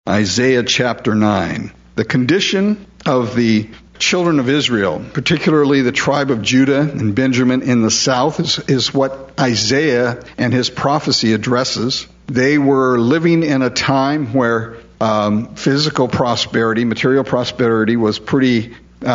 Isaiah chapter 9. The condition of the children of Israel, particularly the tribe of Judah and Benjamin in the south, is what Isaiah and his prophecy addresses. They were living in a time where physical prosperity, material prosperity was pretty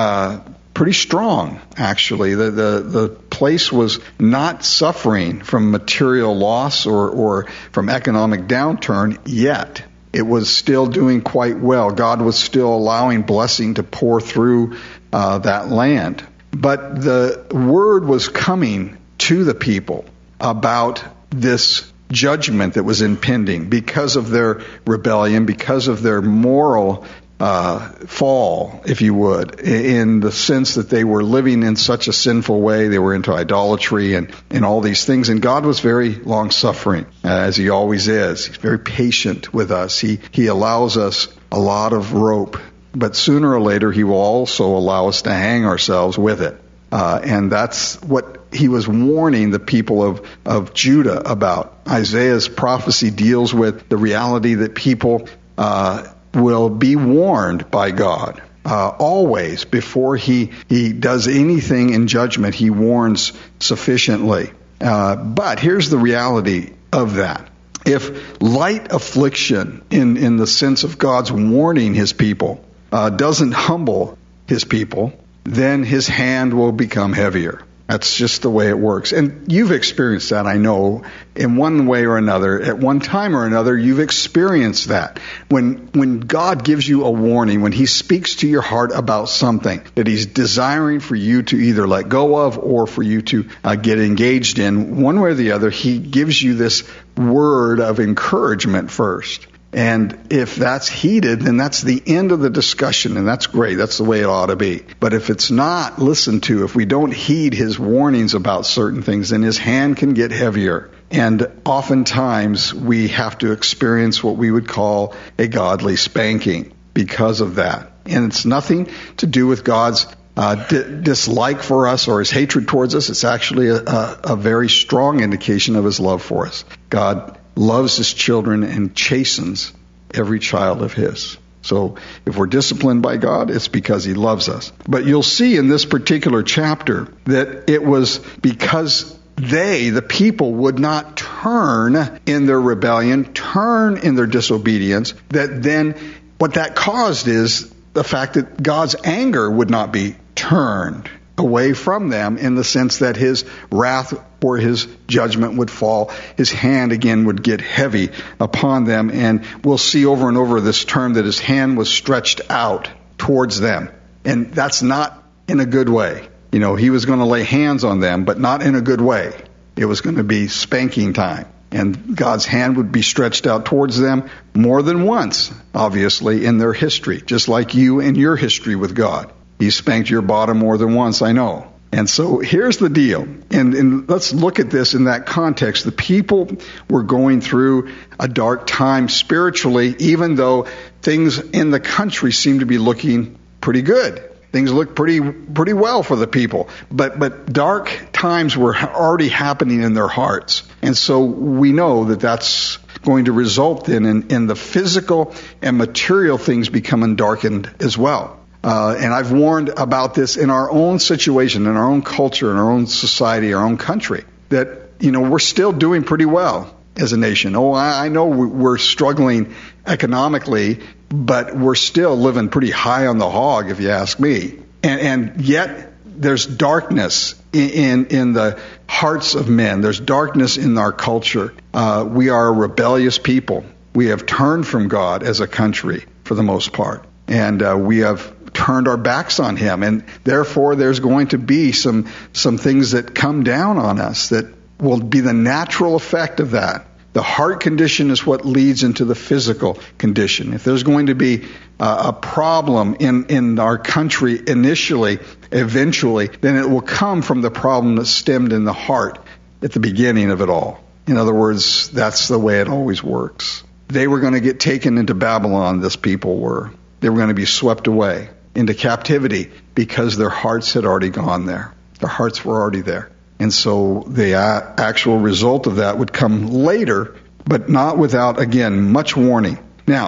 strong, actually. The place was not suffering from material loss or from economic downturn yet. It was still doing quite well. God was still allowing blessing to pour through that land. But the word was coming to the people about this judgment that was impending because of their rebellion, because of their moral fall, if you would, in the sense that they were living in such a sinful way. They were into idolatry and all these things. And God was very long-suffering, as He always is. He's very patient with us. He allows us a lot of rope, but sooner or later He will also allow us to hang ourselves with it. And that's what He was warning the people of Judah about. Isaiah's prophecy deals with the reality that people will be warned by God. Always, before he does anything in judgment, He warns sufficiently. But here's the reality of that. If light affliction, in the sense of God's warning His people, doesn't humble His people, then His hand will become heavier. That's just the way it works. And you've experienced that, I know, in one way or another. At one time or another, you've experienced that. When God gives you a warning, when He speaks to your heart about something that He's desiring for you to either let go of or for you to get engaged in, one way or the other, He gives you this word of encouragement first. And if that's heeded, then that's the end of the discussion, and that's great. That's the way it ought to be. But if it's not listened to, if we don't heed His warnings about certain things, then His hand can get heavier. And oftentimes we have to experience what we would call a godly spanking because of that. And it's nothing to do with God's dislike for us or His hatred towards us. It's actually a very strong indication of His love for us. God loves His children and chastens every child of His. So if we're disciplined by God, it's because He loves us. But you'll see in this particular chapter that it was because the people, would not turn in their rebellion, turn in their disobedience, that then what that caused is the fact that God's anger would not be turned away from them, in the sense that His wrath or His judgment would fall. His hand again would get heavy upon them. And we'll see over and over this term that His hand was stretched out towards them. And that's not in a good way. You know, He was going to lay hands on them, but not in a good way. It was going to be spanking time. And God's hand would be stretched out towards them more than once, obviously, in their history, just like you in your history with God. He spanked your bottom more than once, I know. And so here's the deal. And let's look at this in that context. The people were going through a dark time spiritually, even though things in the country seem to be looking pretty good. Things look pretty well for the people. But dark times were already happening in their hearts. And so we know that that's going to result in the physical and material things becoming darkened as well. And I've warned about this in our own situation, in our own culture, in our own society, our own country, that, we're still doing pretty well as a nation. Oh, I know we're struggling economically, but we're still living pretty high on the hog, if you ask me. And yet there's darkness in the hearts of men. There's darkness in our culture. We are a rebellious people. We have turned from God as a country for the most part. And we have turned our backs on Him, and therefore there's going to be some things that come down on us that will be the natural effect of that. The heart condition is what leads into the physical condition. If there's going to be a problem in our country initially, eventually, then it will come from the problem that stemmed in the heart at the beginning of it all. In other words, that's the way it always works. They were going to get taken into Babylon, this people were. They were going to be swept away into captivity because their hearts had already gone there. Their hearts were already there. And so the actual result of that would come later, but not without, again, much warning. Now,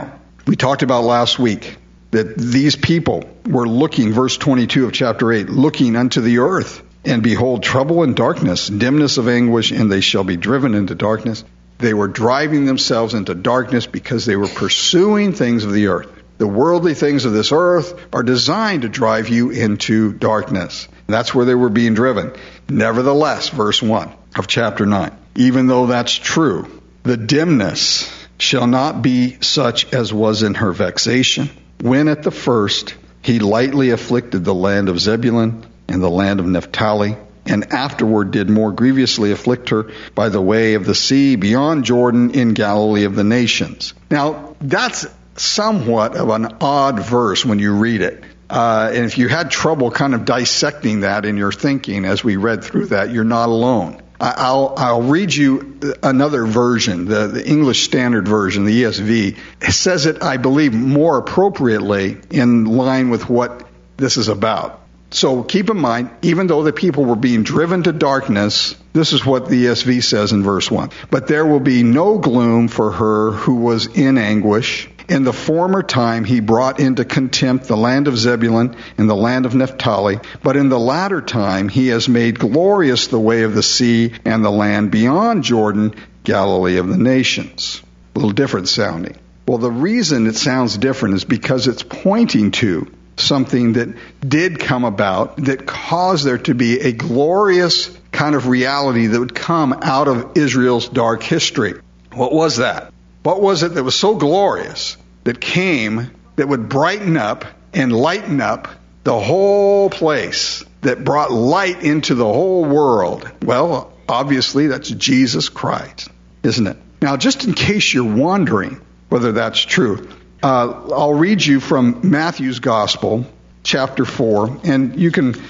We talked about last week that these people were looking, verse 22 of chapter 8, looking unto the earth, and behold, trouble and darkness, dimness of anguish, and they shall be driven into darkness. They were driving themselves into darkness because they were pursuing things of the earth. The worldly things of this earth are designed to drive you into darkness. That's where they were being driven. Nevertheless, verse 1 of chapter 9, even though that's true, the dimness shall not be such as was in her vexation, when at the first he lightly afflicted the land of Zebulun and the land of Naphtali, and afterward did more grievously afflict her by the way of the sea beyond Jordan in Galilee of the nations. Now, that's somewhat of an odd verse when you read it. And if you had trouble kind of dissecting that in your thinking as we read through that, you're not alone. I'll read you another version, the English Standard Version, the ESV. It says it, I believe, more appropriately in line with what this is about. So keep in mind, even though the people were being driven to darkness, this is what the ESV says in verse 1. But there will be no gloom for her who was in anguish. In the former time he brought into contempt the land of Zebulun and the land of Naphtali, but in the latter time he has made glorious the way of the sea and the land beyond Jordan, Galilee of the nations. A little different sounding. Well, the reason it sounds different is because it's pointing to something that did come about that caused there to be a glorious kind of reality that would come out of Israel's dark history. What was that? What was it that was so glorious that came that would brighten up and lighten up the whole place, that brought light into the whole world? Well, obviously that's Jesus Christ, isn't it? Now, just in case you're wondering whether that's true, I'll read you from Matthew's Gospel, chapter 4, and you can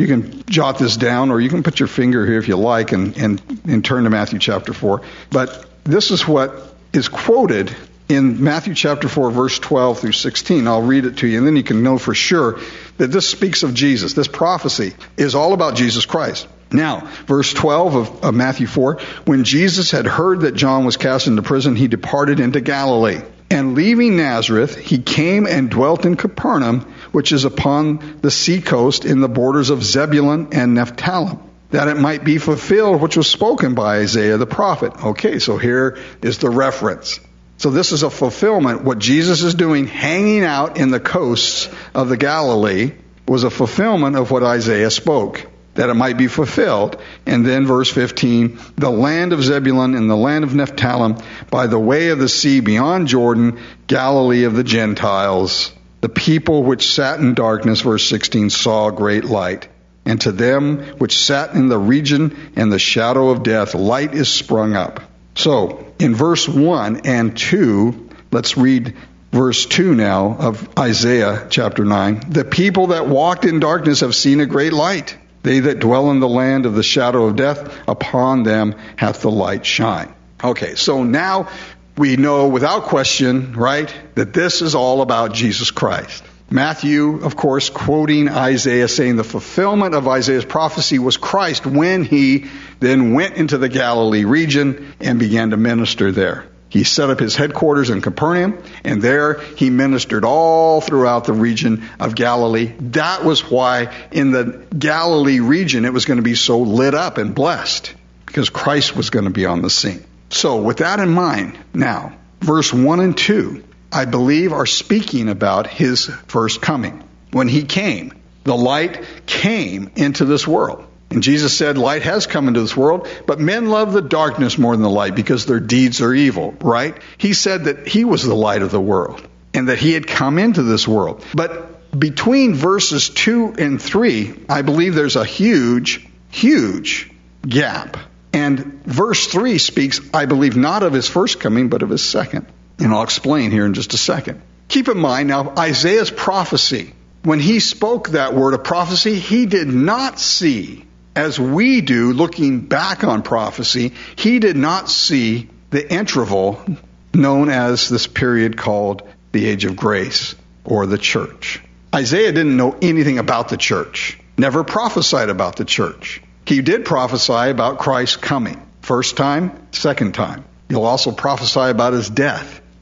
jot this down, or you can put your finger here if you like and turn to Matthew chapter 4. But this is what is quoted in Matthew chapter 4, verse 12 through 16. I'll read it to you, and then you can know for sure that this speaks of Jesus. This prophecy is all about Jesus Christ. Now, verse 12 of Matthew 4, when Jesus had heard that John was cast into prison, he departed into Galilee. And leaving Nazareth, he came and dwelt in Capernaum, which is upon the seacoast in the borders of Zebulun and Naphtali, that it might be fulfilled which was spoken by Isaiah the prophet. Okay, so here is the reference. So this is a fulfillment. What Jesus is doing, hanging out in the coasts of the Galilee, was a fulfillment of what Isaiah spoke, that it might be fulfilled. And then verse 15, the land of Zebulun and the land of Naphtali, by the way of the sea beyond Jordan, Galilee of the Gentiles. The people which sat in darkness, verse 16, saw great light. And to them which sat in the region and the shadow of death, light is sprung up. So, in verse 1 and 2, let's read verse 2 now of Isaiah chapter 9. The people that walked in darkness have seen a great light. They that dwell in the land of the shadow of death, upon them hath the light shine. Okay, so now we know without question, right, that this is all about Jesus Christ. Matthew, of course, quoting Isaiah, saying the fulfillment of Isaiah's prophecy was Christ when he then went into the Galilee region and began to minister there. He set up his headquarters in Capernaum, and there he ministered all throughout the region of Galilee. That was why in the Galilee region it was going to be so lit up and blessed, because Christ was going to be on the scene. So with that in mind, now, verse 1 and 2, I believe are speaking about his first coming. When he came, the light came into this world. And Jesus said, light has come into this world, but men love the darkness more than the light because their deeds are evil, right? He said that he was the light of the world and that he had come into this world. But between verses 2 and 3, I believe there's a huge, huge gap. And verse 3 speaks, I believe, not of his first coming, but of his second. And I'll explain here in just a second. Keep in mind now, Isaiah's prophecy, when he spoke that word of prophecy, he did not see, as we do looking back on prophecy, he did not see the interval known as this period called the Age of Grace or the church. Isaiah didn't know anything about the church, never prophesied about the church. He did prophesy about Christ's coming, first time, second time. He'll also prophesy about his death.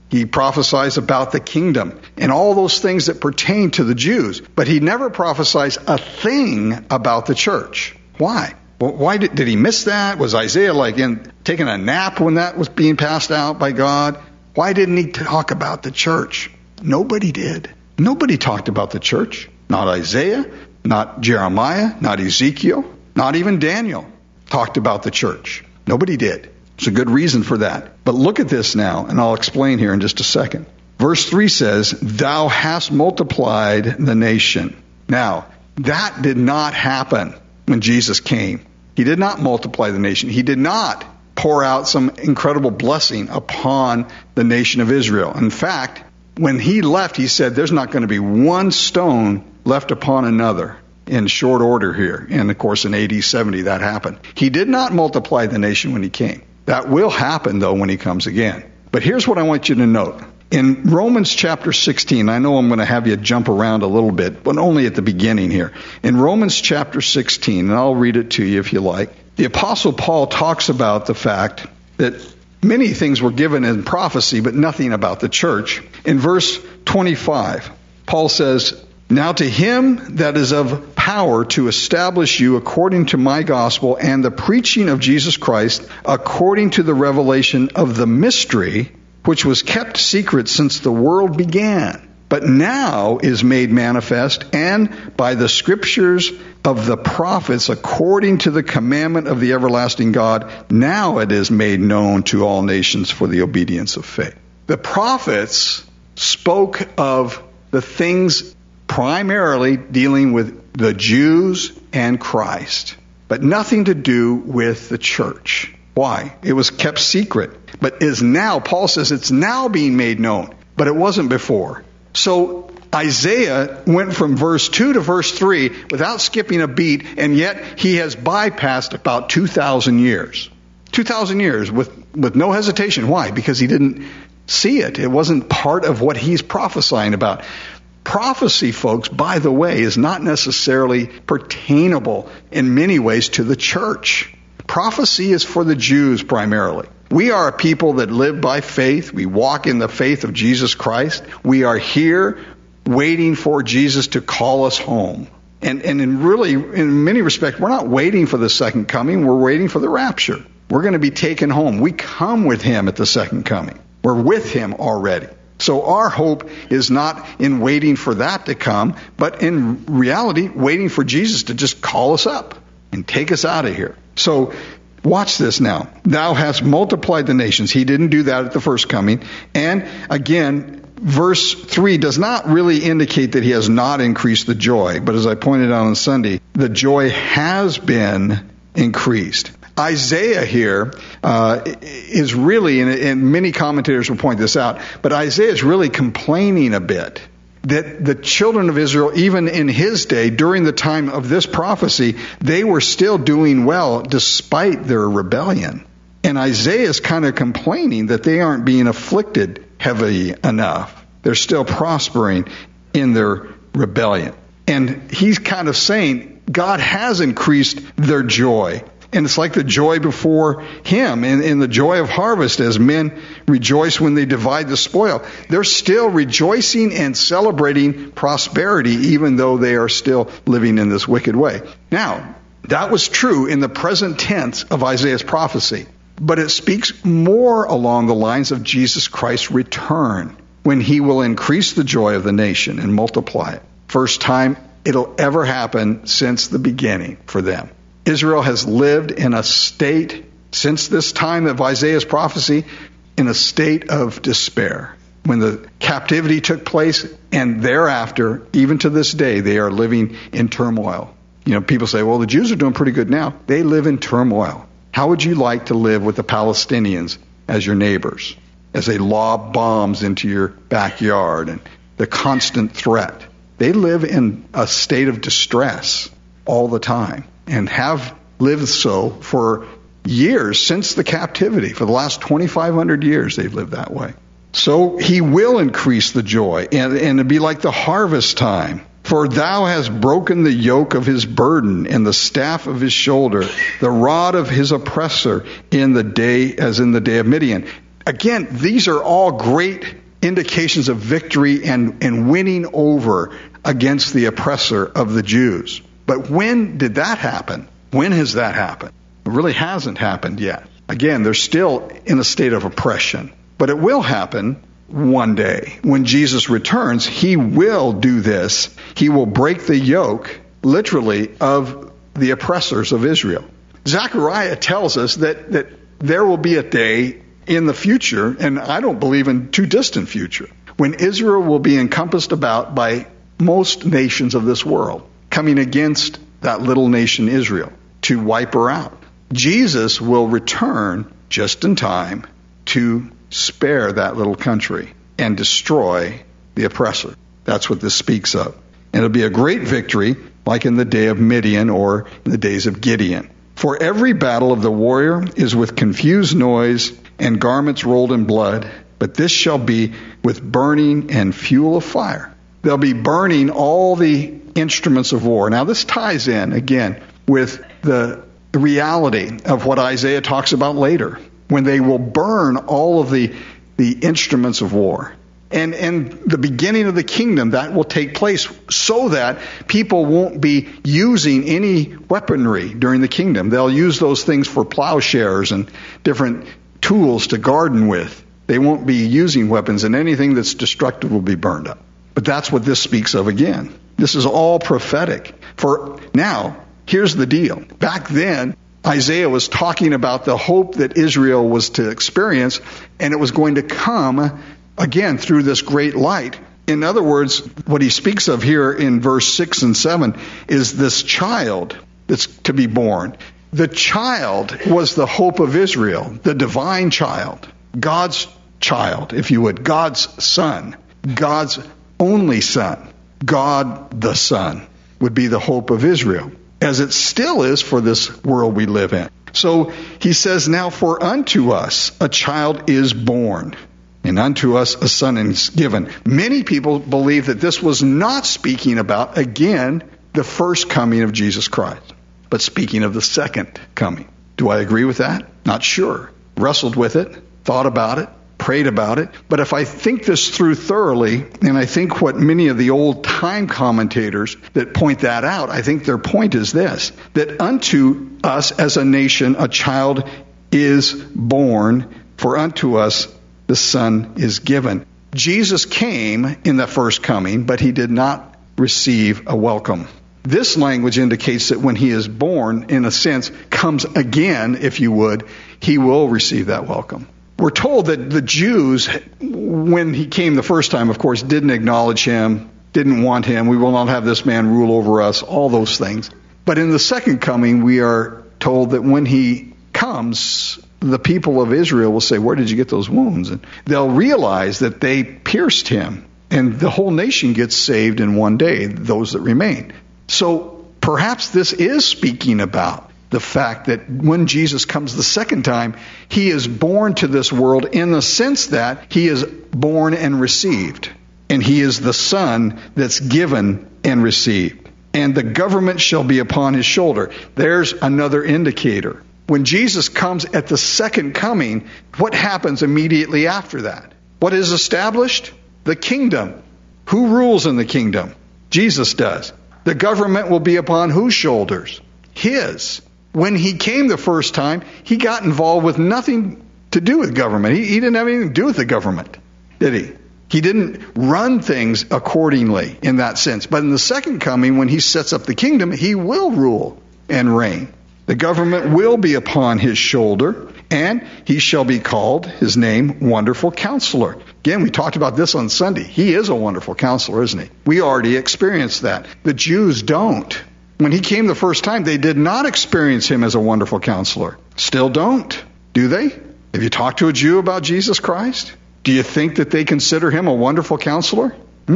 He prophesies about the kingdom and all those things that pertain to the Jews. But he never prophesies a thing about the church. Why? Well, why did he miss that? Was Isaiah taking a nap when that was being passed out by God? Why didn't he talk about the church? Nobody did. Nobody talked about the church. Not Isaiah, not Jeremiah, not Ezekiel, not even Daniel talked about the church. Nobody did. There's a good reason for that. But look at this now, and I'll explain here in just a second. Verse 3 says, "Thou hast multiplied the nation." Now, that did not happen when Jesus came. He did not multiply the nation. He did not pour out some incredible blessing upon the nation of Israel. In fact, when he left, he said there's not going to be one stone left upon another in short order here. And of course, in AD 70, that happened. He did not multiply the nation when he came. That will happen, though, when he comes again. But here's what I want you to note. In Romans chapter 16, I know I'm going to have you jump around a little bit, but only at the beginning here. In Romans chapter 16, and I'll read it to you if you like, the Apostle Paul talks about the fact that many things were given in prophecy, but nothing about the church. In verse 25, Paul says, "Now to him that is of power to establish you according to my gospel and the preaching of Jesus Christ, according to the revelation of the mystery, which was kept secret since the world began, but now is made manifest, and by the scriptures of the prophets, according to the commandment of the everlasting God, now it is made known to all nations for the obedience of faith." The prophets spoke of the things primarily dealing with the Jews and Christ, but nothing to do with the church. Why? It was kept secret, but is now, Paul says, it's now being made known, but it wasn't before. So Isaiah went from verse 2 to verse 3 without skipping a beat, and yet he has bypassed about 2,000 years. 2,000 years with no hesitation. Why? Because he didn't see it. It wasn't part of what he's prophesying about. Prophecy, folks, by the way, is not necessarily pertainable in many ways to the church. Prophecy is for the Jews primarily. We are a people that live by faith. We walk in the faith of Jesus Christ. We are here waiting for Jesus to call us home. And in many respects, we're not waiting for the second coming. We're waiting for the rapture. We're going to be taken home. We come with him at the second coming. We're with him already. So our hope is not in waiting for that to come, but in reality, waiting for Jesus to just call us up and take us out of here. So watch this now. Thou hast multiplied the nations. He didn't do that at the first coming. And again, verse 3 does not really indicate that he has not increased the joy. But as I pointed out on Sunday, the joy has been increased. Isaiah here is really, and many commentators will point this out, but Isaiah is really complaining a bit that the children of Israel, even in his day, during the time of this prophecy, they were still doing well despite their rebellion. And Isaiah is kind of complaining that they aren't being afflicted heavily enough. They're still prospering in their rebellion. And he's kind of saying God has increased their joy. And it's like the joy before him in the joy of harvest as men rejoice when they divide the spoil. They're still rejoicing and celebrating prosperity even though they are still living in this wicked way. Now, that was true in the present tense of Isaiah's prophecy, but it speaks more along the lines of Jesus Christ's return when he will increase the joy of the nation and multiply it. First time it'll ever happen since the beginning for them. Israel has lived in a state, since this time of Isaiah's prophecy, in a state of despair. When the captivity took place, and thereafter, even to this day, they are living in turmoil. You know, people say, well, the Jews are doing pretty good now. They live in turmoil. How would you like to live with the Palestinians as your neighbors, as they lob bombs into your backyard and the constant threat? They live in a state of distress all the time, and have lived so for years since the captivity. For the last 2,500 years, they've lived that way. So he will increase the joy, and it'd be like the harvest time. For thou hast broken the yoke of his burden and the staff of his shoulder, the rod of his oppressor as in the day of Midian. again, these are all great indications of victory and winning over against the oppressor of the Jews. But when did that happen? When has that happened? It really hasn't happened yet. Again, they're still in a state of oppression. But it will happen one day. When Jesus returns, he will do this. He will break the yoke, literally, of the oppressors of Israel. Zechariah tells us that there will be a day in the future, and I don't believe in too distant future, when Israel will be encompassed about by most nations of this world, coming against that little nation Israel to wipe her out. Jesus will return just in time to spare that little country and destroy the oppressor. That's what this speaks of. And it'll be a great victory, like in the day of Midian or in the days of Gideon. For every battle of the warrior is with confused noise and garments rolled in blood, but this shall be with burning and fuel of fire. They'll be burning all the instruments of war. Now this ties in, again, with the reality of what Isaiah talks about later, when they will burn all of the instruments of war. And the beginning of the kingdom, that will take place so that people won't be using any weaponry during the kingdom. They'll use those things for plowshares and different tools to garden with. They won't be using weapons, and anything that's destructive will be burned up. But that's what this speaks of again. This is all prophetic. For now, here's the deal. Back then, Isaiah was talking about the hope that Israel was to experience, and it was going to come again through this great light. In other words, what he speaks of here in verse 6 and 7 is this child that's to be born. The child was the hope of Israel, the divine child, God's child, if you would, God's son, God's only son, God the Son would be the hope of Israel, as it still is for this world we live in. So he says, now for unto us a child is born, and unto us a son is given. Many people believe that this was not speaking about, again, the first coming of Jesus Christ, but speaking of the second coming. Do I agree with that? Not sure. Wrestled with it, thought about it, prayed about it. But if I think this through thoroughly, and I think what many of the old time commentators that point that out, I think their point is this, that unto us as a nation a child is born, for unto us the Son is given. Jesus came in the first coming, but he did not receive a welcome. This language indicates that when he is born, in a sense, comes again, if you would, he will receive that welcome. We're told that the Jews, when he came the first time, of course, didn't acknowledge him, didn't want him. We will not have this man rule over us, all those things. But in the second coming, we are told that when he comes, the people of Israel will say, where did you get those wounds? And they'll realize that they pierced him, and the whole nation gets saved in one day, those that remain. So perhaps this is speaking about the fact that when Jesus comes the second time, he is born to this world in the sense that he is born and received. And he is the Son that's given and received. And the government shall be upon his shoulder. There's another indicator. When Jesus comes at the second coming, what happens immediately after that? What is established? The kingdom. Who rules in the kingdom? Jesus does. The government will be upon whose shoulders? His. When he came the first time, he got involved with nothing to do with government. He didn't have anything to do with the government, did he? He didn't run things accordingly in that sense. But in the second coming, when he sets up the kingdom, he will rule and reign. The government will be upon his shoulder, and he shall be called, his name, Wonderful Counselor. Again, we talked about this on Sunday. He is a wonderful counselor, isn't he? We already experienced that. The Jews don't. When he came the first time, they did not experience him as a wonderful counselor. Still don't, do they? Have you talked to a Jew about Jesus Christ? Do you think that they consider him a wonderful counselor?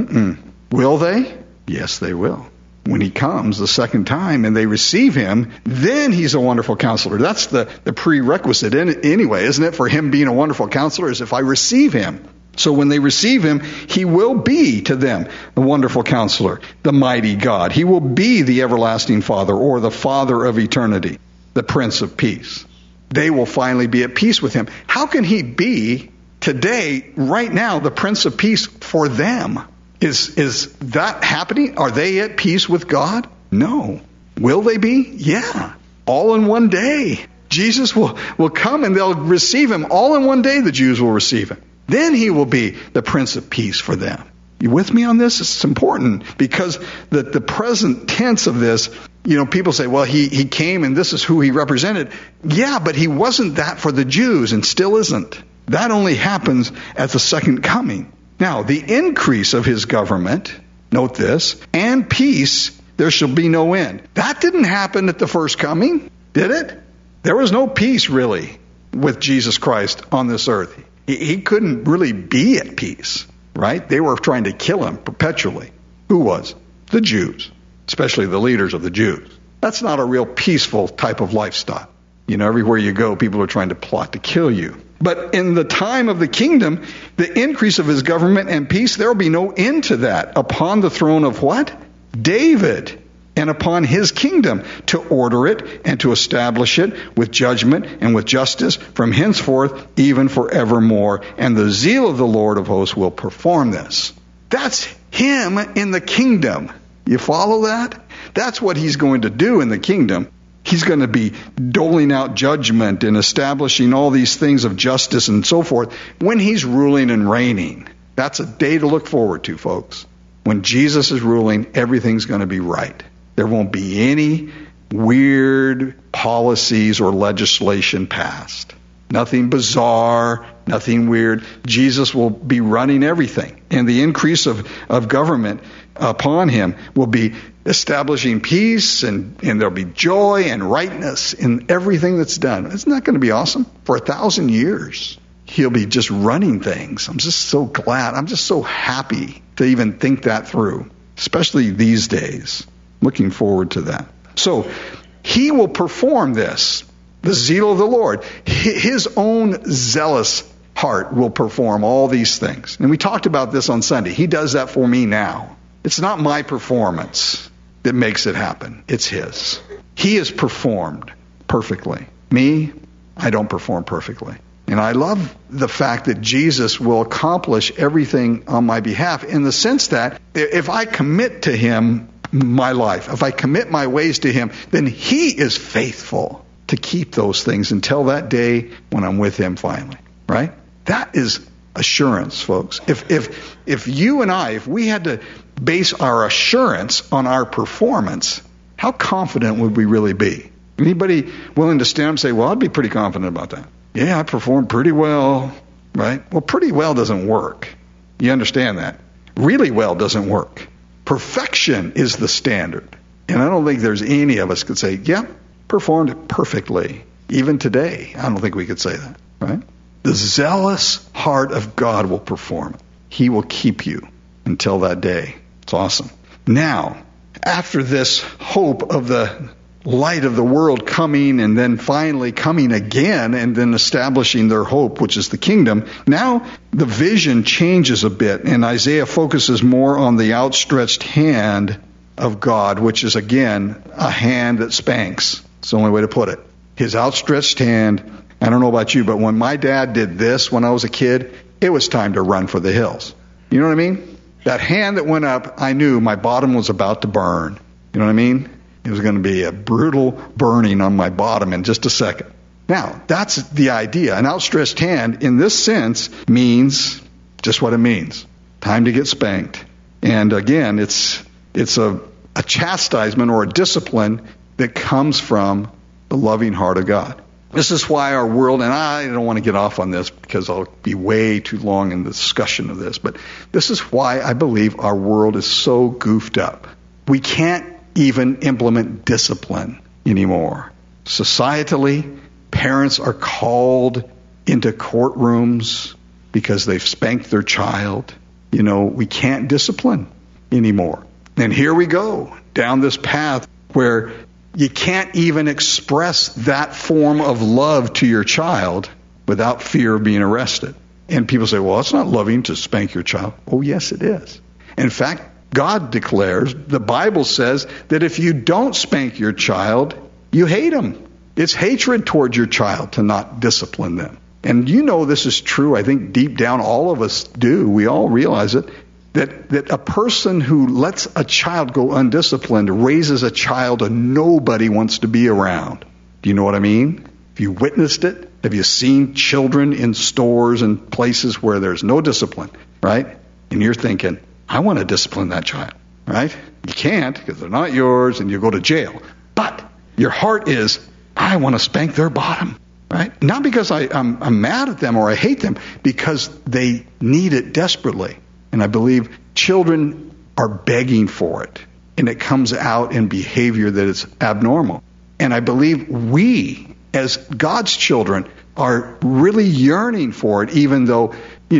Will they? Yes, they will. When he comes the second time and they receive him, then he's a wonderful counselor. That's the prerequisite anyway, isn't it, for him being a wonderful counselor, is if I receive him. So when they receive him, he will be to them the wonderful counselor, the mighty God. He will be the everlasting Father, or the Father of eternity, the Prince of Peace. They will finally be at peace with him. How can he be today, right now, the Prince of Peace for them. Is that happening? Are they at peace with God? No. Will they be? Yeah. All in one day. Jesus will come and they'll receive him. All in one day the Jews will receive him. Then he will be the Prince of Peace for them. You with me on this? It's important because the present tense of this, people say, well, he came and this is who he represented. Yeah, but he wasn't that for the Jews and still isn't. That only happens at the second coming. Now, the increase of his government, note this, and peace, there shall be no end. That didn't happen at the first coming, did it? There was no peace, really, with Jesus Christ on this earth. He couldn't really be at peace, right? They were trying to kill him perpetually. Who was? The Jews, especially the leaders of the Jews. That's not a real peaceful type of lifestyle. Everywhere you go, people are trying to plot to kill you. But in the time of the kingdom, the increase of his government and peace, there will be no end to that. Upon the throne of what? David. And upon his kingdom, to order it and to establish it with judgment and with justice from henceforth, even forevermore. And the zeal of the Lord of hosts will perform this. That's him in the kingdom. You follow that? That's what he's going to do in the kingdom. He's going to be doling out judgment and establishing all these things of justice and so forth when he's ruling and reigning. That's a day to look forward to, folks. When Jesus is ruling, everything's going to be right. There won't be any weird policies or legislation passed. Nothing bizarre, nothing weird. Jesus will be running everything. And the increase of government upon him will be establishing peace, and there'll be joy and rightness in everything that's done. Isn't that going to be awesome? For 1,000 years, he'll be just running things. I'm just so glad. I'm just so happy to even think that through, especially these days. Looking forward to that. So he will perform this, the zeal of the Lord. His own zealous heart will perform all these things. And we talked about this on Sunday. He does that for me now. It's not my performance that makes it happen. It's his. He is performed perfectly. Me, I don't perform perfectly. And I love the fact that Jesus will accomplish everything on my behalf in the sense that if I commit to him my life, if I commit my ways to him, then he is faithful to keep those things until that day when I'm with him finally. Right? That is assurance, folks. If you and I, if we had to base our assurance on our performance, how confident would we really be? Anybody willing to stand up and say, well, I'd be pretty confident about that. Yeah, I performed pretty well, right? Well, pretty well doesn't work. You understand that? Really well doesn't work. Perfection is the standard. And I don't think there's any of us could say, yeah, performed perfectly. Even today, I don't think we could say that, right? The zealous heart of God will perform it. He will keep you until that day. It's awesome. Now, after this hope of the light of the world coming and then finally coming again and then establishing their hope, which is the kingdom, now the vision changes a bit and Isaiah focuses more on the outstretched hand of God, which is again a hand that spanks. It's the only way to put it. His outstretched hand. I don't know about you, but when my dad did this when I was a kid, it was time to run for the hills. You know what I mean? That hand that went up, I knew my bottom was about to burn. You know what I mean? It was going to be a brutal burning on my bottom in just a second. Now, that's the idea. An outstretched hand, in this sense, means just what it means. Time to get spanked. And again, it's a chastisement or a discipline that comes from the loving heart of God. This is why our world, and I don't want to get off on this because I'll be way too long in the discussion of this, but this is why I believe our world is so goofed up. We can't even implement discipline anymore. Societally, parents are called into courtrooms because they've spanked their child. We can't discipline anymore. And here we go down this path where you can't even express that form of love to your child without fear of being arrested. And people say, well, it's not loving to spank your child. Oh, yes, it is. In fact, God declares, the Bible says, that if you don't spank your child, you hate him. It's hatred towards your child to not discipline them. And you know this is true. I think deep down all of us do. We all realize it. That a person who lets a child go undisciplined raises a child that nobody wants to be around. Do you know what I mean? Have you witnessed it? Have you seen children in stores and places where there's no discipline, right? And you're thinking, I want to discipline that child, right? You can't because they're not yours and you go to jail. But your heart is, I want to spank their bottom. Right? Not because I'm mad at them or I hate them, because they need it desperately. And I believe children are begging for it. And it comes out in behavior that is abnormal. And I believe we, as God's children, are really yearning for it, even though,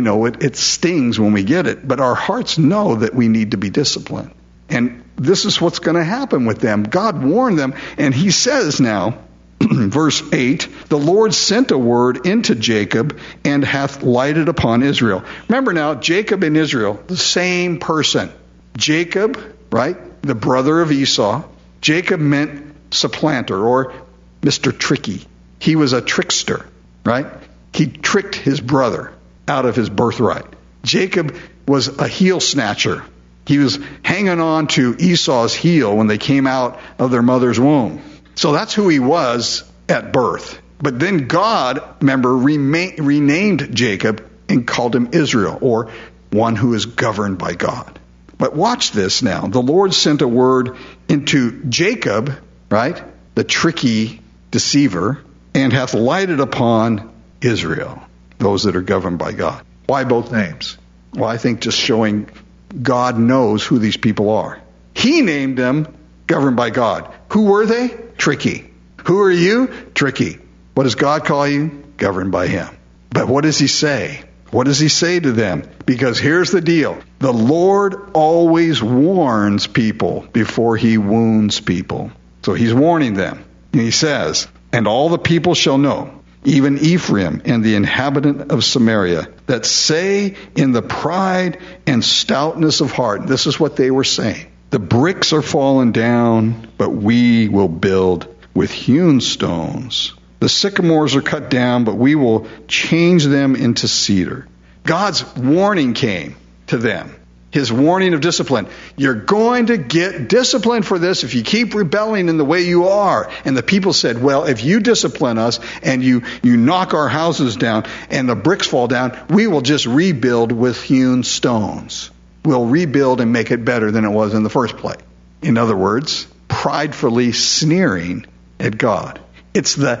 it stings when we get it. But our hearts know that we need to be disciplined. And this is what's going to happen with them. God warned them, and he says now, verse 8, the Lord sent a word into Jacob and hath lighted upon Israel. Remember now, Jacob and Israel, the same person. Jacob, right, the brother of Esau. Jacob meant supplanter or Mr. Tricky. He was a trickster, right? He tricked his brother out of his birthright. Jacob was a heel snatcher. He was hanging on to Esau's heel when they came out of their mother's womb. So that's who he was at birth. But then God, remember, renamed Jacob and called him Israel, or one who is governed by God. But watch this now. The Lord sent a word into Jacob, right, the tricky deceiver, and hath lighted upon Israel, those that are governed by God. Why both names? Well, I think just showing God knows who these people are. He named them governed by God. Who were they? Tricky. Who are you? Tricky. What does God call you? Governed by him. But what does he say? What does he say to them? Because here's the deal. The Lord always warns people before he wounds people. So he's warning them. And he says, and all the people shall know, even Ephraim and the inhabitant of Samaria, that say in the pride and stoutness of heart, this is what they were saying, the bricks are fallen down, but we will build with hewn stones. The sycamores are cut down, but we will change them into cedar. God's warning came to them. His warning of discipline. You're going to get disciplined for this if you keep rebelling in the way you are. And the people said, well, if you discipline us and you knock our houses down and the bricks fall down, we will just rebuild with hewn stones. We'll rebuild and make it better than it was in the first place. In other words, pridefully sneering at God. It's the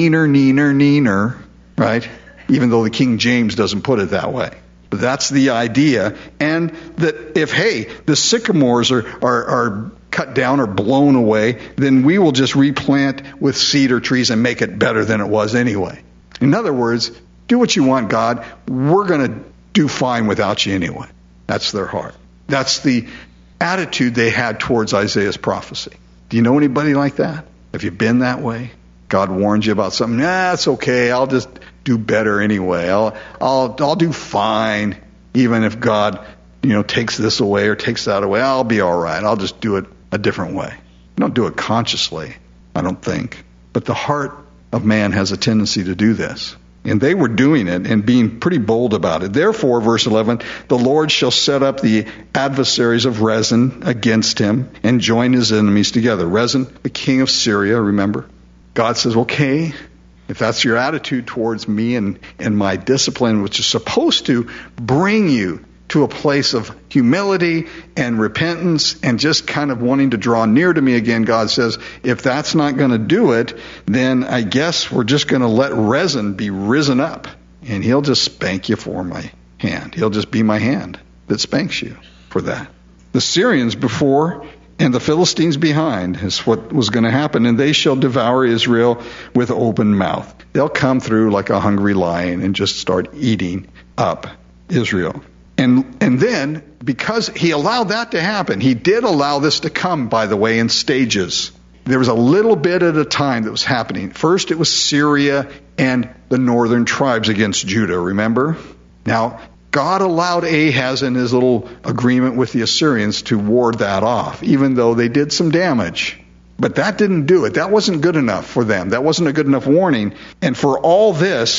neener, right? Even though the King James doesn't put it that way. But that's the idea. And that if, hey, the sycamores are cut down or blown away, then we will just replant with cedar trees and make it better than it was anyway. In other words, do what you want, God. We're going to do fine without you anyway. That's their heart. That's the attitude they had towards Isaiah's prophecy. Do you know anybody like that? Have you been that way? God warns you about something. It's okay. I'll just do better anyway. I'll do fine, even if God, takes this away or takes that away. I'll be all right. I'll just do it a different way. Don't do it consciously, I don't think. But the heart of man has a tendency to do this. And they were doing it and being pretty bold about it. Therefore, verse 11, the Lord shall set up the adversaries of Rezin against him and join his enemies together. Rezin, the king of Syria, remember? God says, okay, if that's your attitude towards me and my discipline, which is supposed to bring you to a place of humility and repentance and just kind of wanting to draw near to me again, God says, if that's not going to do it, then I guess we're just going to let Rezin be risen up. And he'll just spank you for my hand. He'll just be my hand that spanks you for that. The Syrians before and the Philistines behind is what was going to happen. And they shall devour Israel with open mouth. They'll come through like a hungry lion and just start eating up Israel. And then, because he allowed that to happen, he did allow this to come, by the way, in stages. There was a little bit at a time that was happening. First, it was Syria and the northern tribes against Judah, remember? Now, God allowed Ahaz in his little agreement with the Assyrians to ward that off, even though they did some damage. But that didn't do it. That wasn't good enough for them. That wasn't a good enough warning. And for all this,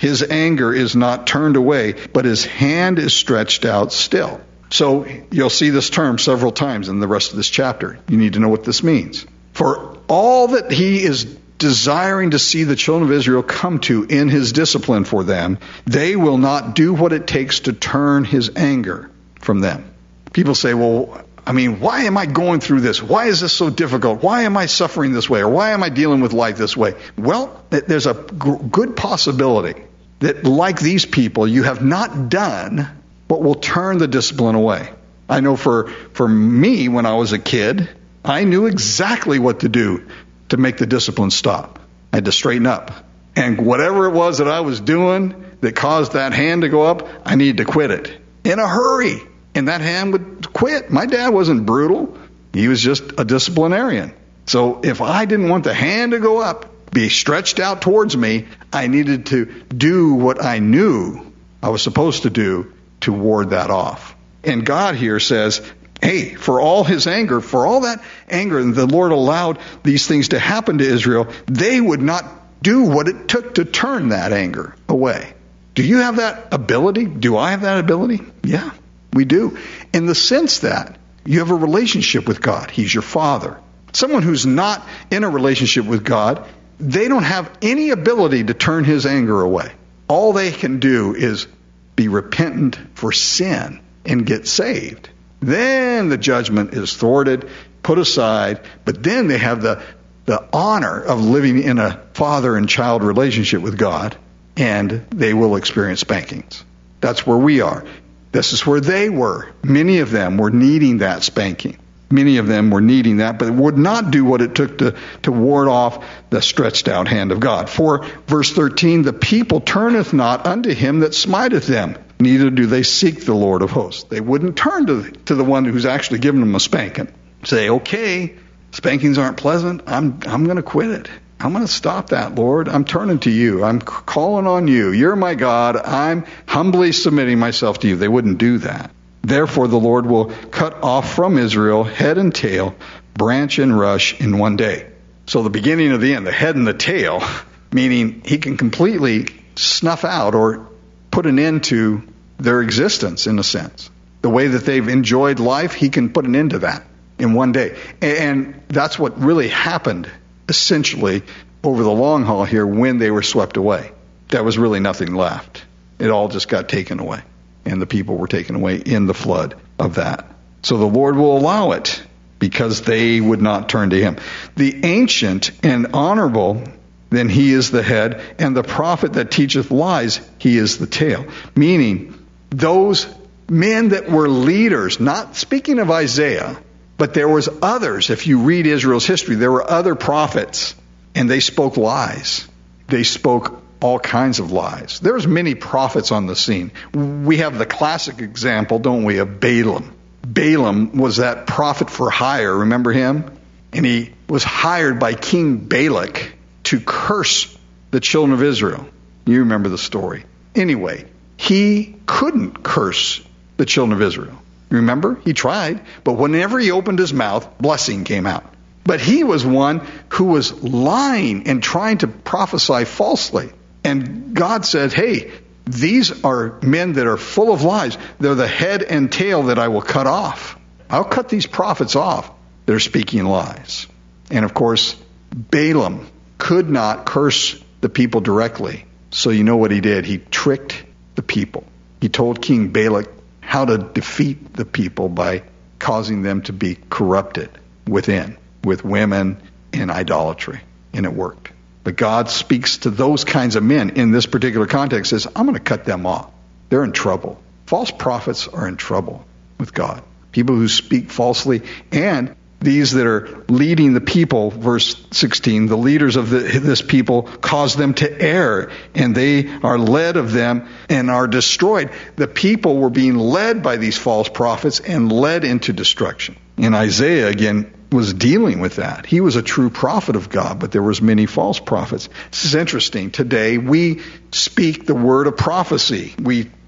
His anger is not turned away, but his hand is stretched out still. So you'll see this term several times in the rest of this chapter. You need to know what this means. For all that he is desiring to see the children of Israel come to in his discipline for them, they will not do what it takes to turn his anger from them. People say, well, why am I going through this? Why is this so difficult? Why am I suffering this way? Or why am I dealing with life this way? Well, there's a good possibility that, like these people, you have not done what will turn the discipline away. I know for me, when I was a kid, I knew exactly what to do to make the discipline stop. I had to straighten up. And whatever it was that I was doing that caused that hand to go up, I needed to quit it in a hurry. And that hand would quit. My dad wasn't brutal. He was just a disciplinarian. So if I didn't want the hand to go up, be stretched out towards me, I needed to do what I knew I was supposed to do to ward that off. And God here says, hey, for all his anger, for all that anger, the Lord allowed these things to happen to Israel, they would not do what it took to turn that anger away. Do you have that ability? Do I have that ability? Yeah, we do. In the sense that you have a relationship with God. He's your Father. Someone who's not in a relationship with God, they don't have any ability to turn his anger away. All they can do is be repentant for sin and get saved. Then the judgment is thwarted, put aside, but then they have the honor of living in a father and child relationship with God, and they will experience spankings. That's where we are. This is where they were. Many of them were needing that spanking. Many of them were needing that, but would not do what it took to ward off the stretched out hand of God. For, verse 13, the people turneth not unto him that smiteth them, neither do they seek the Lord of hosts. They wouldn't turn to the one who's actually giving them a spanking. Say, okay, spankings aren't pleasant. I'm going to quit it. I'm going to stop that, Lord. I'm turning to you. I'm calling on you. You're my God. I'm humbly submitting myself to you. They wouldn't do that. Therefore, the Lord will cut off from Israel head and tail, branch and rush in one day. So the beginning of the end, the head and the tail, meaning he can completely snuff out or put an end to their existence in a sense. The way that they've enjoyed life, he can put an end to that in one day. And that's what really happened essentially over the long haul here when they were swept away. There was really nothing left. It all just got taken away. And the people were taken away in the flood of that. So the Lord will allow it because they would not turn to him. The ancient and honorable, then he is the head, and the prophet that teacheth lies, he is the tail. Meaning, those men that were leaders, not speaking of Isaiah, but there was others. If you read Israel's history, there were other prophets, and they spoke lies. They spoke all kinds of lies. There's many prophets on the scene. We have the classic example, don't we, of Balaam. Balaam was that prophet for hire, remember him? And he was hired by King Balak to curse the children of Israel. You remember the story. Anyway, he couldn't curse the children of Israel. Remember? He tried, but whenever he opened his mouth, blessing came out. But he was one who was lying and trying to prophesy falsely. And God said, hey, these are men that are full of lies. They're the head and tail that I will cut off. I'll cut these prophets off. They're speaking lies. And of course, Balaam could not curse the people directly. So you know what he did? He tricked the people. He told King Balak how to defeat the people by causing them to be corrupted within, with women and idolatry. And it worked. But God speaks to those kinds of men in this particular context, says, I'm going to cut them off. They're in trouble. False prophets are in trouble with God. People who speak falsely, and these that are leading the people, verse 16, the leaders of this people cause them to err, and they are led of them and are destroyed. The people were being led by these false prophets and led into destruction. And Isaiah, again, was dealing with that. He was a true prophet of God, but there was many false prophets. This is interesting. Today, we speak the word of prophecy. We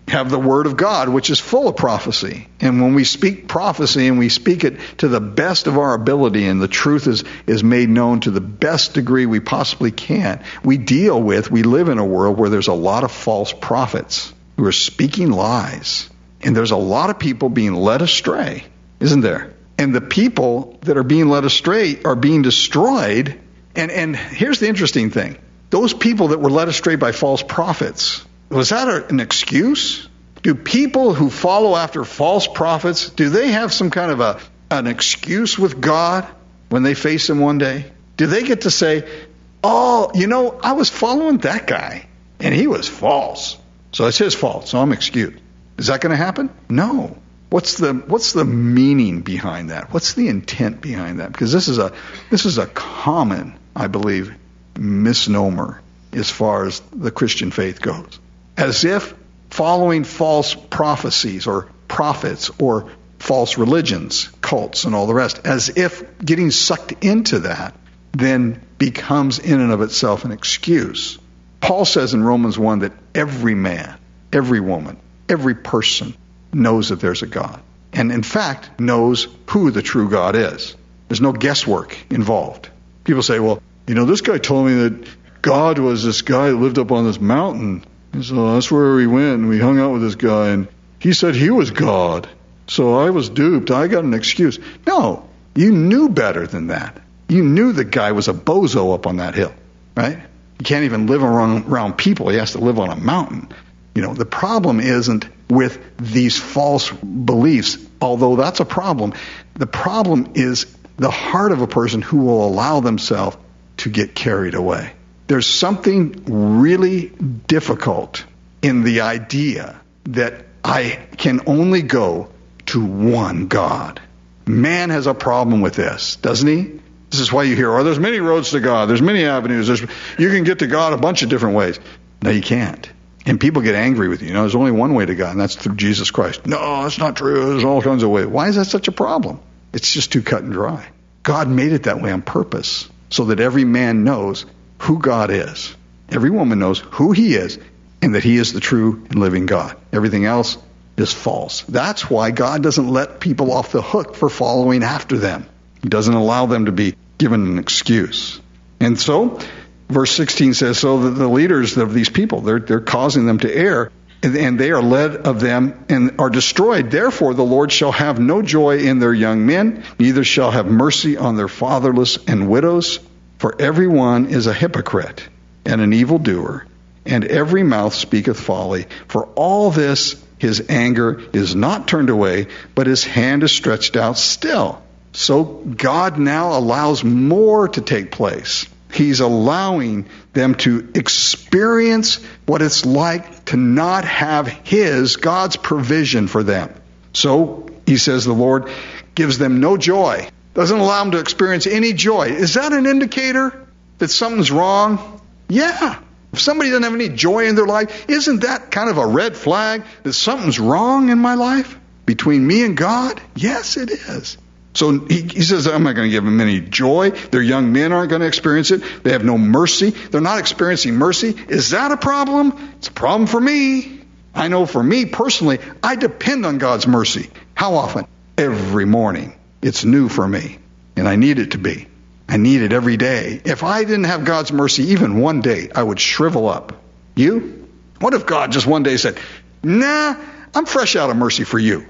have the Word of God, which is full of prophecy. And when we speak prophecy and we speak it to the best of our ability and the truth is made known to the best degree we possibly can, we live in a world where there's a lot of false prophets who are speaking lies. And there's a lot of people being led astray, isn't there? And the people that are being led astray are being destroyed. And here's the interesting thing. Those people that were led astray by false prophets, was that an excuse? Do people who follow after false prophets, do they have some kind of an excuse with God when they face him one day? Do they get to say, oh, I was following that guy and he was false, so it's his fault, so I'm excused? Is that going to happen? No. What's the meaning behind that? What's the intent behind that? Because this is a common, I believe, misnomer as far as the Christian faith goes. As if following false prophecies or prophets or false religions, cults and all the rest, as if getting sucked into that then becomes in and of itself an excuse. Paul says in Romans 1 that every man, every woman, every person knows that there's a God. And in fact, knows who the true God is. There's no guesswork involved. People say, well, this guy told me that God was this guy that lived up on this mountain. And so that's where we went and we hung out with this guy and he said he was God. So I was duped. I got an excuse. No, you knew better than that. You knew the guy was a bozo up on that hill, right? He can't even live around people. He has to live on a mountain. The problem isn't with these false beliefs, although that's a problem. The problem is the heart of a person who will allow themselves to get carried away. There's something really difficult in the idea that I can only go to one God. Man has a problem with this, doesn't he? This is why you hear, there's many roads to God. There's many avenues. You can get to God a bunch of different ways. No, you can't. And people get angry with you. There's only one way to God, and that's through Jesus Christ. No, that's not true. There's all kinds of ways. Why is that such a problem? It's just too cut and dry. God made it that way on purpose so that every man knows who God is. Every woman knows who he is and that he is the true and living God. Everything else is false. That's why God doesn't let people off the hook for following after them. He doesn't allow them to be given an excuse. And so, verse 16 says, so that the leaders of these people, they're causing them to err, and they are led of them and are destroyed. Therefore, the Lord shall have no joy in their young men, neither shall have mercy on their fatherless and widows. For everyone is a hypocrite and an evildoer, and every mouth speaketh folly. For all this his anger is not turned away, but his hand is stretched out still. So God now allows more to take place. He's allowing them to experience what it's like to not have God's provision for them. So he says the Lord gives them no joy. Doesn't allow them to experience any joy. Is that an indicator that something's wrong? Yeah. If somebody doesn't have any joy in their life, isn't that kind of a red flag that something's wrong in my life between me and God? Yes, it is. So he says, I'm not going to give them any joy. Their young men aren't going to experience it. They have no mercy. They're not experiencing mercy. Is that a problem? It's a problem for me. I know for me personally, I depend on God's mercy. How often? Every morning. It's new for me. And I need it to be. I need it every day. If I didn't have God's mercy even one day, I would shrivel up. You? What if God just one day said, nah, I'm fresh out of mercy for you.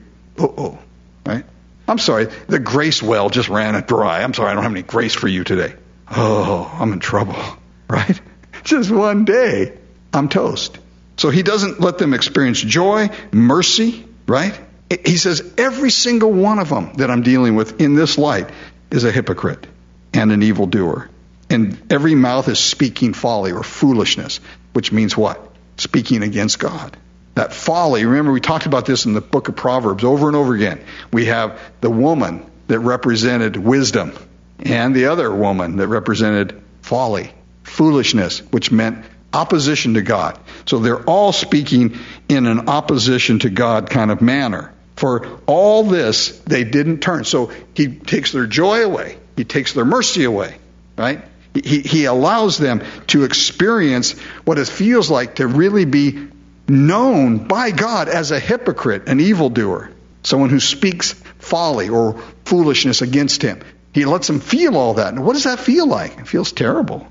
Right? I'm sorry, the grace well just ran dry. I'm sorry, I don't have any grace for you today. Oh, I'm in trouble, right? Just one day, I'm toast. So he doesn't let them experience joy, mercy, right? He says every single one of them that I'm dealing with in this light is a hypocrite and an evildoer. And every mouth is speaking folly or foolishness, which means what? Speaking against God. That folly, remember we talked about this in the book of Proverbs over and over again. We have the woman that represented wisdom and the other woman that represented folly, foolishness, which meant opposition to God. So they're all speaking in an opposition to God kind of manner. For all this, they didn't turn. So he takes their joy away. He takes their mercy away, right? He allows them to experience what it feels like to really be known by God as a hypocrite, an evildoer, someone who speaks folly or foolishness against him. He lets them feel all that. And what does that feel like? It feels terrible.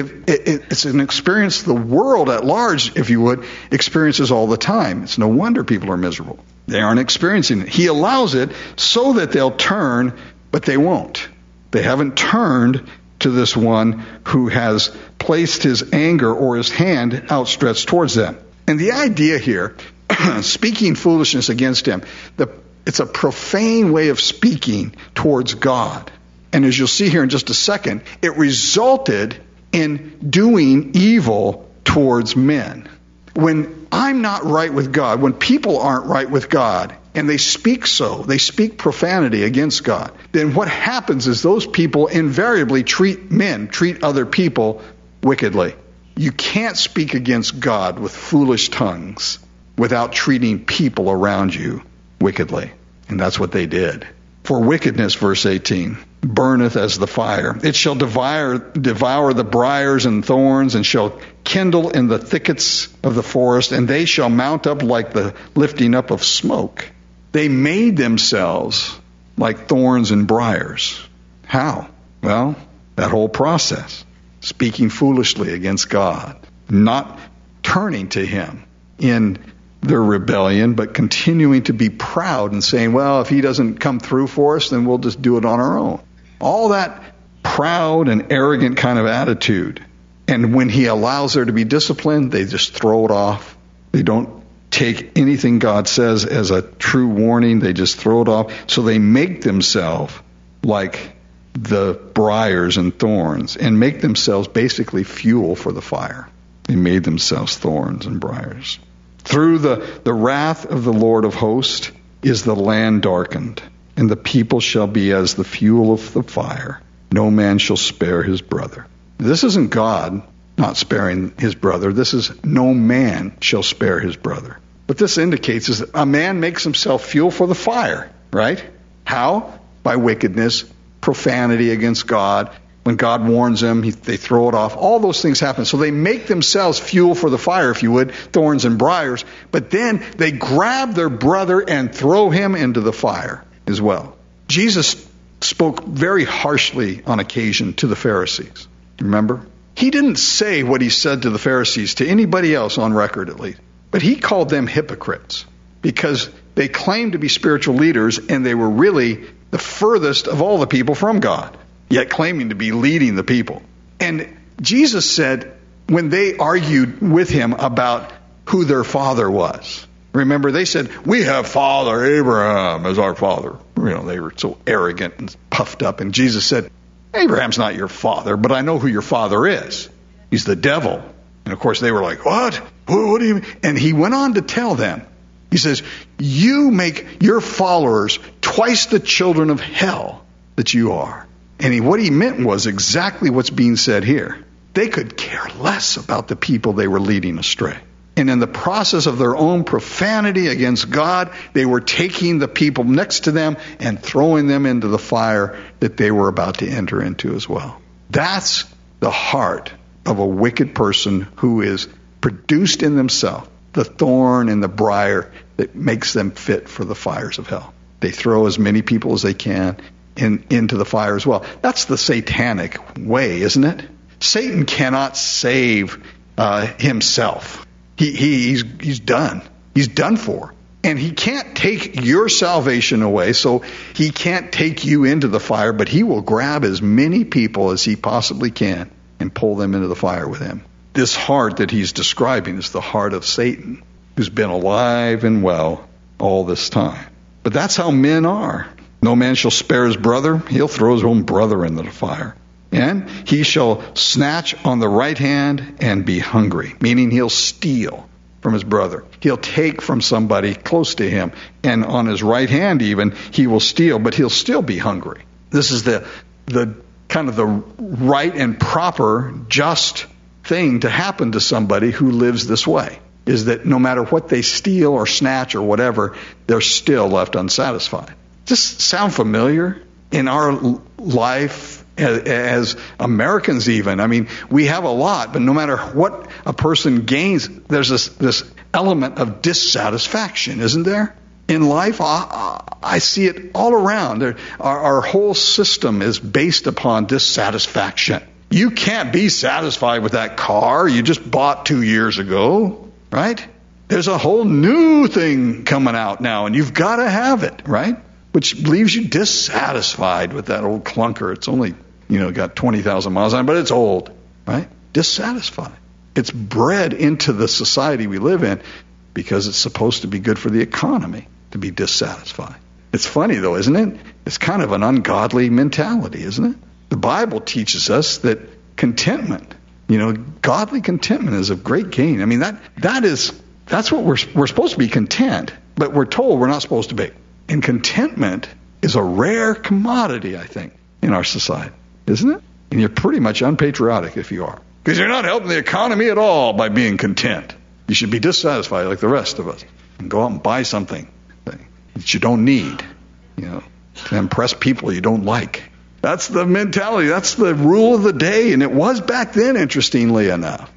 It's an experience the world at large, if you would, experiences all the time. It's no wonder people are miserable. They aren't experiencing it. He allows it so that they'll turn, but they won't. They haven't turned to this one who has placed his anger or his hand outstretched towards them. And the idea here, speaking foolishness against him, it's a profane way of speaking towards God. And as you'll see here in just a second, it resulted in doing evil towards men. When I'm not right with God, when people aren't right with God, and they speak profanity against God, then what happens is those people invariably treat other people wickedly. You can't speak against God with foolish tongues without treating people around you wickedly. And that's what they did. For wickedness, verse 18, burneth as the fire. It shall devour the briars and thorns, and shall kindle in the thickets of the forest, and they shall mount up like the lifting up of smoke. They made themselves like thorns and briars. How? Well, that whole process. Speaking foolishly against God. Not turning to Him in their rebellion, but continuing to be proud and saying, well, if He doesn't come through for us, then we'll just do it on our own. All that proud and arrogant kind of attitude. And when He allows there to be discipline, they just throw it off. They don't take anything God says as a true warning. They just throw it off. So they make themselves like the briars and thorns and make themselves basically fuel for the fire. They made themselves thorns and briars. Through the wrath of the Lord of hosts is the land darkened, and the people shall be as the fuel of the fire. No man shall spare his brother. This isn't God not sparing his brother. This is no man shall spare his brother. What this indicates is that a man makes himself fuel for the fire, right? How? By wickedness, profanity against God. When God warns them, they throw it off. All those things happen. So they make themselves fuel for the fire, if you would, thorns and briars. But then they grab their brother and throw him into the fire as well. Jesus spoke very harshly on occasion to the Pharisees. Remember? He didn't say what he said to the Pharisees, to anybody else on record at least. But he called them hypocrites because they claimed to be spiritual leaders and they were really the furthest of all the people from God, yet claiming to be leading the people. And Jesus said, when they argued with him about who their father was, remember, they said, we have Father Abraham as our father. They were so arrogant and puffed up. And Jesus said, Abraham's not your father, but I know who your father is. He's the devil. And of course they were like, what? What do you mean? And he went on to tell them, he says, you make your followers twice the children of hell that you are. And what he meant was exactly what's being said here. They could care less about the people they were leading astray. And in the process of their own profanity against God, they were taking the people next to them and throwing them into the fire that they were about to enter into as well. That's the heart of a wicked person who is produced in themselves, the thorn and the briar that makes them fit for the fires of hell. They throw as many people as they can into the fire as well. That's the satanic way, isn't it? Satan cannot save himself. He's done. He's done for. And he can't take your salvation away, so he can't take you into the fire, but he will grab as many people as he possibly can and pull them into the fire with him. This heart that he's describing is the heart of Satan, who's been alive and well all this time. But that's how men are. No man shall spare his brother. He'll throw his own brother into the fire. And he shall snatch on the right hand and be hungry, meaning he'll steal from his brother. He'll take from somebody close to him. And on his right hand even, he will steal, but he'll still be hungry. This is the kind of the right and proper, just thing to happen to somebody who lives this way, is that no matter what they steal or snatch or whatever, they're still left unsatisfied. Does this sound familiar in our life as Americans even? I mean, we have a lot, but no matter what a person gains, there's this element of dissatisfaction, isn't there? In life, I see it all around. Our whole system is based upon dissatisfaction. You can't be satisfied with that car you just bought 2 years ago, right? There's a whole new thing coming out now, and you've got to have it, right? Which leaves you dissatisfied with that old clunker. It's only, got 20,000 miles on it, but it's old, right? Dissatisfied. It's bred into the society we live in because it's supposed to be good for the economy to be dissatisfied. It's funny, though, isn't it? It's kind of an ungodly mentality, isn't it? The Bible teaches us that contentment, godly contentment is of great gain. I mean, that's what we're supposed to be content, but we're told we're not supposed to be. And contentment is a rare commodity, I think, in our society, isn't it? And you're pretty much unpatriotic if you are, because you're not helping the economy at all by being content. You should be dissatisfied like the rest of us and go out and buy something that you don't need, to impress people you don't like. That's the mentality. That's the rule of the day. And it was back then, interestingly enough.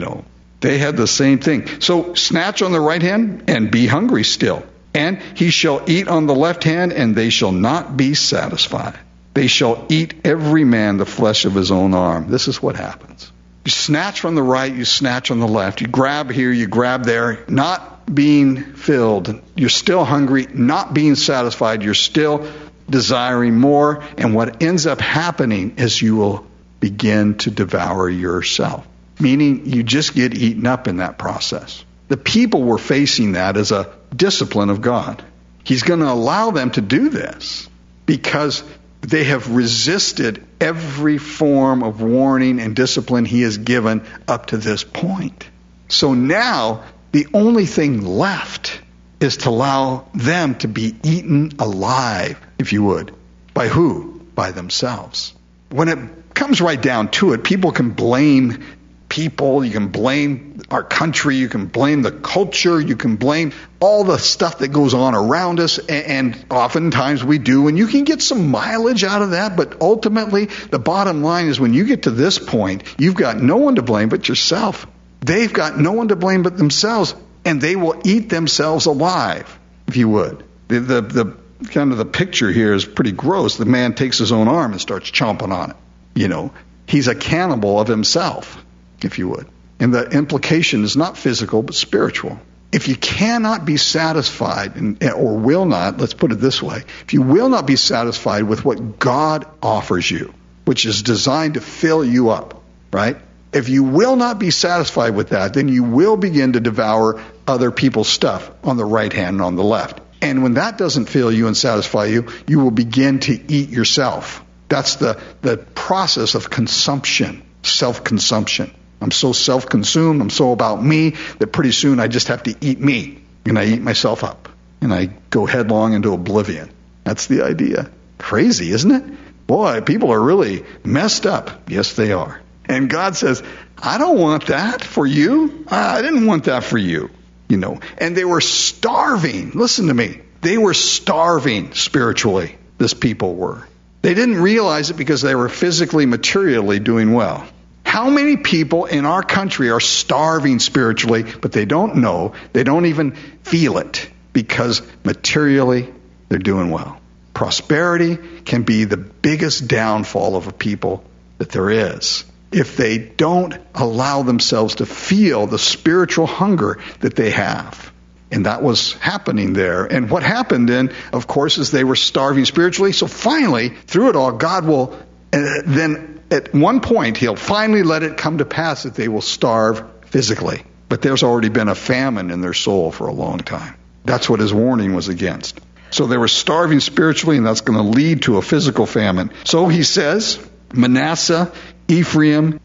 They had the same thing. So snatch on the right hand and be hungry still. And he shall eat on the left hand, and they shall not be satisfied. They shall eat every man the flesh of his own arm. This is what happens. You snatch from the right, you snatch on the left. You grab here, you grab there, not being filled. You're still hungry, not being satisfied. You're still desiring more. And what ends up happening is you will begin to devour yourself. Meaning you just get eaten up in that process. The people were facing that as a discipline of God. He's going to allow them to do this because they have resisted every form of warning and discipline he has given up to this point. So now the only thing left is to allow them to be eaten alive, if you would. By who? By themselves. When it comes right down to it, people can blame people, you can blame our country, you can blame the culture, you can blame all the stuff that goes on around us, and oftentimes we do, and you can get some mileage out of that, but ultimately the bottom line is when you get to this point, you've got no one to blame but yourself. They've got no one to blame but themselves, and they will eat themselves alive, if you would. The kind of the picture here is pretty gross. The man takes his own arm and starts chomping on it. He's a cannibal of himself, if you would. And the implication is not physical, but spiritual. If you cannot be satisfied, or will not, let's put it this way, if you will not be satisfied with what God offers you, which is designed to fill you up, right? If you will not be satisfied with that, then you will begin to devour other people's stuff on the right hand and on the left. And when that doesn't fill you and satisfy you, you will begin to eat yourself. That's the process of consumption, self-consumption. I'm so self-consumed, I'm so about me, that pretty soon I just have to eat me. And I eat myself up. And I go headlong into oblivion. That's the idea. Crazy, isn't it? Boy, people are really messed up. Yes, they are. And God says, I don't want that for you. I didn't want that for you. And they were starving. Listen to me. They were starving spiritually, this people were. They didn't realize it because they were physically, materially doing well. How many people in our country are starving spiritually, but they don't know, they don't even feel it, because materially they're doing well. Prosperity can be the biggest downfall of a people that there is, if they don't allow themselves to feel the spiritual hunger that they have. And that was happening there. And what happened then, of course, is they were starving spiritually. So finally, through it all, God will then at one point, he'll finally let it come to pass that they will starve physically. But there's already been a famine in their soul for a long time. That's what his warning was against. So they were starving spiritually, and that's going to lead to a physical famine. So he says, Manasseh, Ephraim,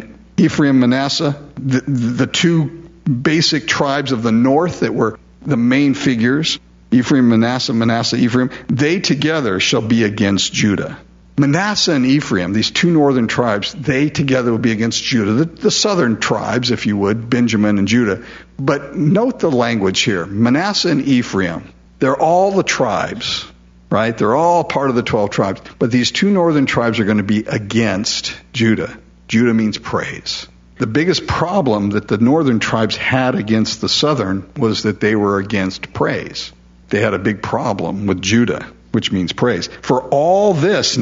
Manasseh, the two basic tribes of the north that were the main figures, Ephraim, Manasseh, Ephraim, they together shall be against Judah. Manasseh and Ephraim, these two northern tribes, they together will be against Judah. The southern tribes, if you would, Benjamin and Judah. But note the language here. Manasseh and Ephraim, they're all the tribes, right? They're all part of the 12 tribes. But these two northern tribes are going to be against Judah. Judah means praise. The biggest problem that the northern tribes had against the southern was that they were against praise. They had a big problem with Judah, which means praise. For all this,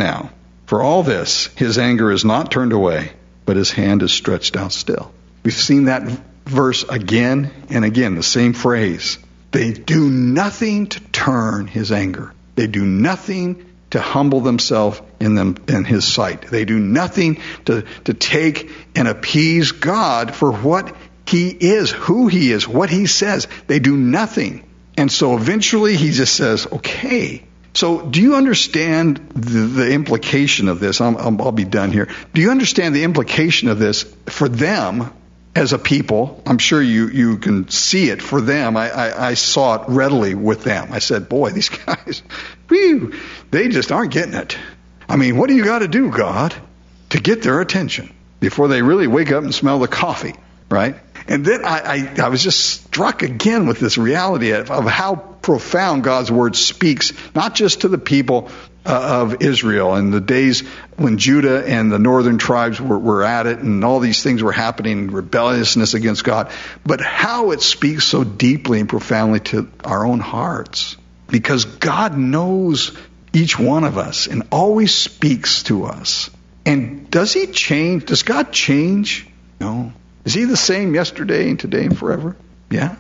his anger is not turned away, but his hand is stretched out still. We've seen that verse again and again, the same phrase. They do nothing to turn his anger. They do nothing to humble themselves in his sight. They do nothing to take and appease God for what he is, who he is, what he says. They do nothing. And so eventually he just says, okay. So do you understand the implication of this? I'll be done here. Do you understand the implication of this for them as a people? I'm sure you can see it for them. I saw it readily with them. I said, boy, these guys, they just aren't getting it. I mean, what do you got to do, God, to get their attention before they really wake up and smell the coffee, right? And then I was just struck again with this reality of how profound God's word speaks, not just to the people of Israel in the days when Judah and the northern tribes were at it and all these things were happening, rebelliousness against God, but how it speaks so deeply and profoundly to our own hearts. Because God knows each one of us and always speaks to us. And does he change? Does God change? No. Is he the same yesterday and today and forever? Yeah.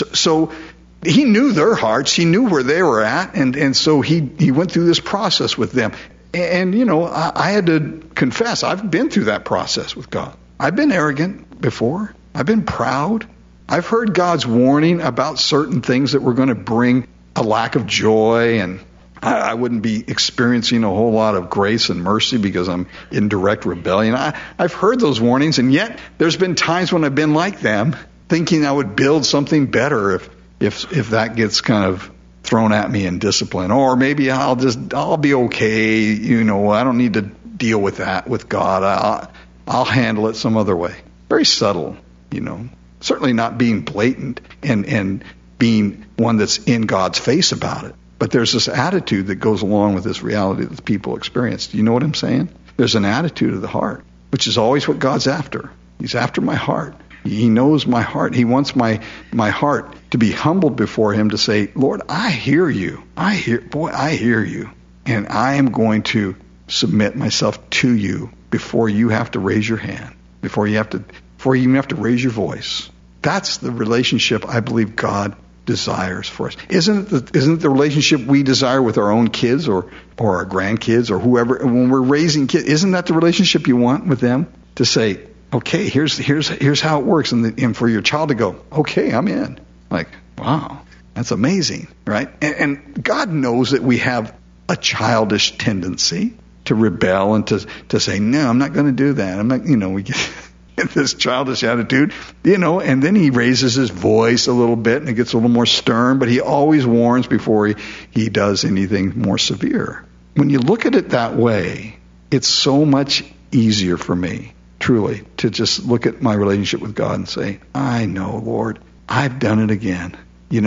So he knew their hearts. He knew where they were at. And so he went through this process with them. And, I had to confess, I've been through that process with God. I've been arrogant before. I've been proud. I've heard God's warning about certain things that were going to bring a lack of joy, and I wouldn't be experiencing a whole lot of grace and mercy because I'm in direct rebellion. I've heard those warnings, and yet there's been times when I've been like them, thinking I would build something better if that gets kind of thrown at me in discipline. Or maybe I'll be okay, I don't need to deal with that with God. I'll handle it some other way. Very subtle, Certainly not being blatant and being one that's in God's face about it. But there's this attitude that goes along with this reality that the people experience. Do you know what I'm saying? There's an attitude of the heart, which is always what God's after. He's after my heart. He knows my heart. He wants my heart to be humbled before him to say, Lord, I hear you. I hear you. And I am going to submit myself to you before you have to raise your hand, before you even have to raise your voice. That's the relationship I believe God desires for us. Isn't it the relationship we desire with our own kids or our grandkids or whoever when we're raising kids? Isn't that the relationship you want with them? To say, okay, here's how it works, and for your child to go, okay, I'm in. Like, wow, that's amazing, right? And God knows that we have a childish tendency to rebel and to say, no, I'm not going to do that. I'm not, we get this childish attitude, and then he raises his voice a little bit and it gets a little more stern, but he always warns before he does anything more severe. When you look at it that way, it's so much easier for me, truly, to just look at my relationship with God and say, I know, Lord, I've done it again. I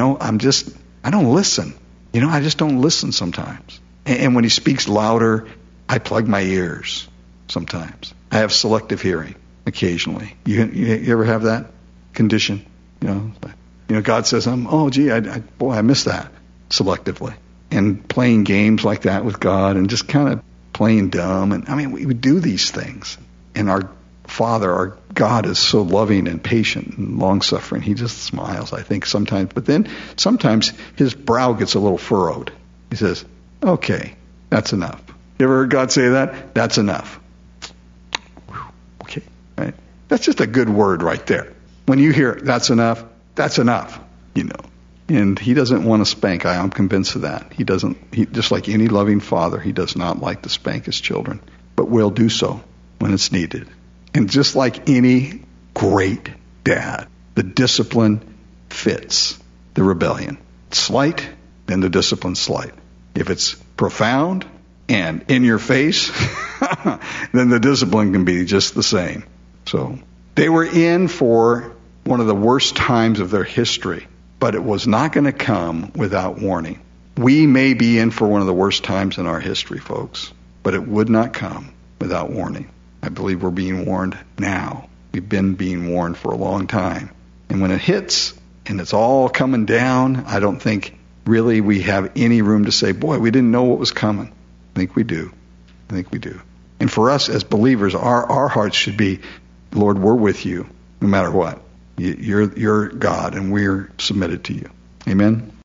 don't listen. I just don't listen sometimes. And when he speaks louder, I plug my ears sometimes. I have selective hearing. Occasionally, you ever have that condition? God says, I miss that selectively, and playing games like that with God, and just kind of playing dumb. And we would do these things, and our Father, our God, is so loving and patient and long-suffering. He just smiles, I think, sometimes. But then sometimes his brow gets a little furrowed. He says, "Okay, that's enough." You ever heard God say that? That's enough. Right? That's just a good word right there. When you hear that's enough, And he doesn't want to spank. I'm convinced of that. He just like any loving father, he does not like to spank his children, but will do so when it's needed. And just like any great dad, the discipline fits the rebellion. It's slight, then the discipline's slight. If it's profound and in your face, then the discipline can be just the same. So they were in for one of the worst times of their history, but it was not going to come without warning. We may be in for one of the worst times in our history, folks, but it would not come without warning. I believe we're being warned now. We've been being warned for a long time. And when it hits and it's all coming down, I don't think really we have any room to say, boy, we didn't know what was coming. I think we do. And for us as believers, our hearts should be, Lord, we're with you no matter what. You're God, and we're submitted to you. Amen.